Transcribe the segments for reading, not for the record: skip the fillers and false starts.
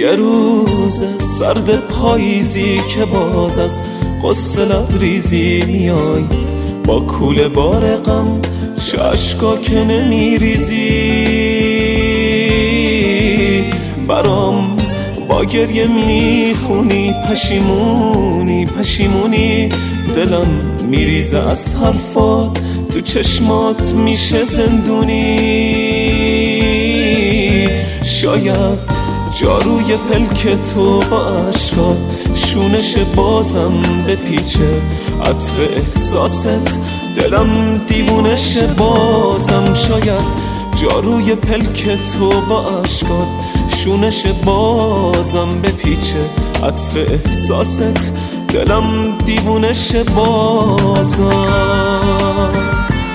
یه روز سرد پاییزی که باز از قصه لبریزی میای، با کوله بار غم چشکا که نمیریزی، برام با گریه میخونی پشیمونی پشیمونی، دلم میریزه از حرفات، تو چشمات میشه زندونی. شاید جاروی پلک تو با عشقات شونش بازم بپیچه، عطر احساست دلم دیوونش بازم. شاید جاروی پلک تو با عشقات شونش بازم بپیچه، عطر احساست دلم دیوونش بازم.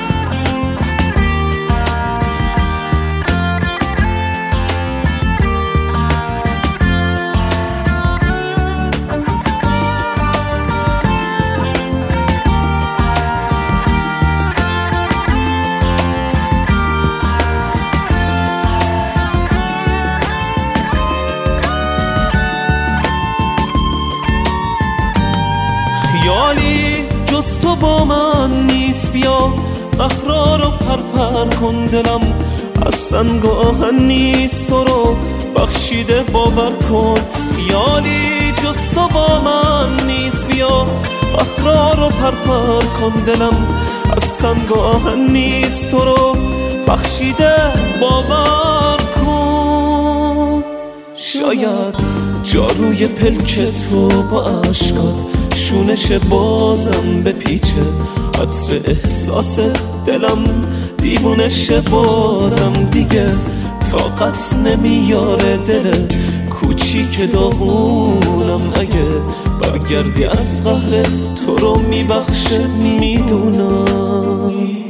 خیالی جز تو با من نیست، بیا قهرارو پرپر کن، دلم از سنگ و آهن نیست، تو رو بخشیده باور کن. خیالی جز تو با من نیست، بیا قهرارو پرپر کن، دلم از سنگ و آهن نیست، تو رو بخشیده باور کن. شاید جاروی پلک تو با عشقات شونش بازم بپیچه، عطر احساس دلم دیوونش بازم. دیگه طاقت نمیاره دل کوچیک داغونم، اگه برگردی از قهرت تو رو میبخشه میدونم.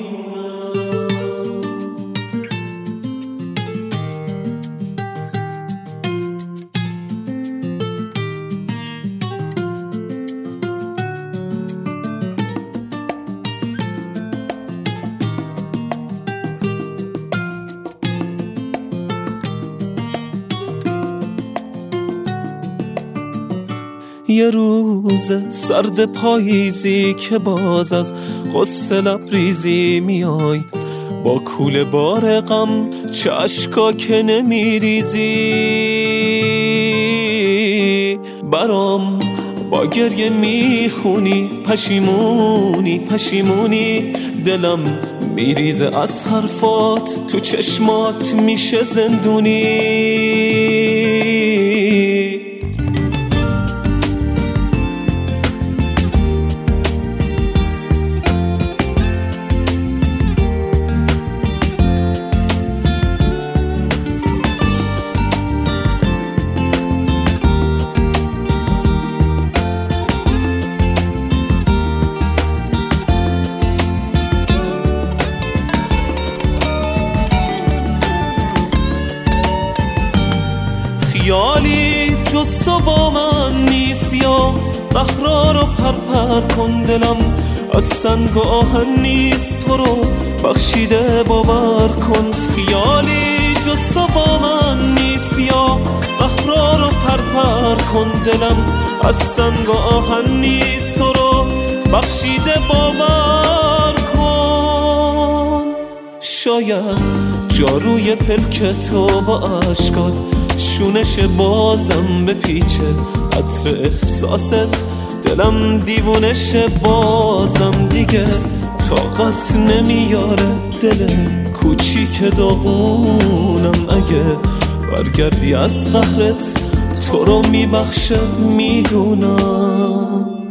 یه روز سرد پاییزی که باز از قصه لبریزی میای، با کوله بار غم چشکا که نمیریزی، برام با گریه میخونی پشیمونی پشیمونی، دلم میریزه از حرفات، تو چشمات میشه زندونی. خیالی جز تو با من نیست، بیا قهرارو پرپر کن، دلم از سنگ و آهن نیست، تو رو بخشیده باور کن. خیالی جز تو با من نیست، بیا قهرارو پرپر کن، دلم از سنگ و آهن نیست، تو رو بخشیده باور کن. شاید جاروی پلک تو با عشقات شونش بازم بپیچه، عطر احساست دلم دیوونش بازم. دیگه طاقت نمیاره دل کوچیک داغونم، اگه برگردی از قهرت تو رو میبخشه میدونم.